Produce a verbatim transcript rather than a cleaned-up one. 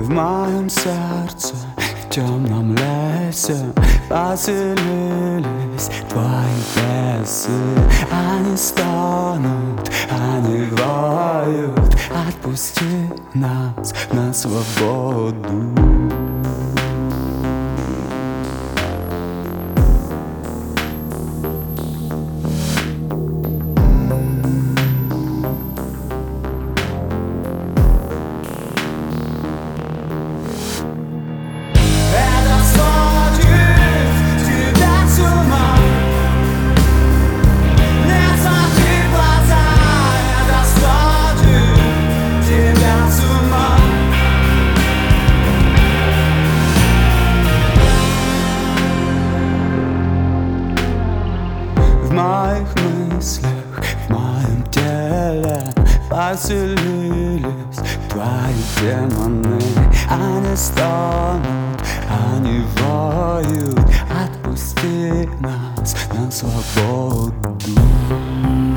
В моем сердце, в темном лесе поселились твои бесы. Они стонут, они воют. Отпусти нас на свободу. В моих мыслях, в моем теле поселились твои демоны. Они стонут, они воют. Отпусти нас на свободу.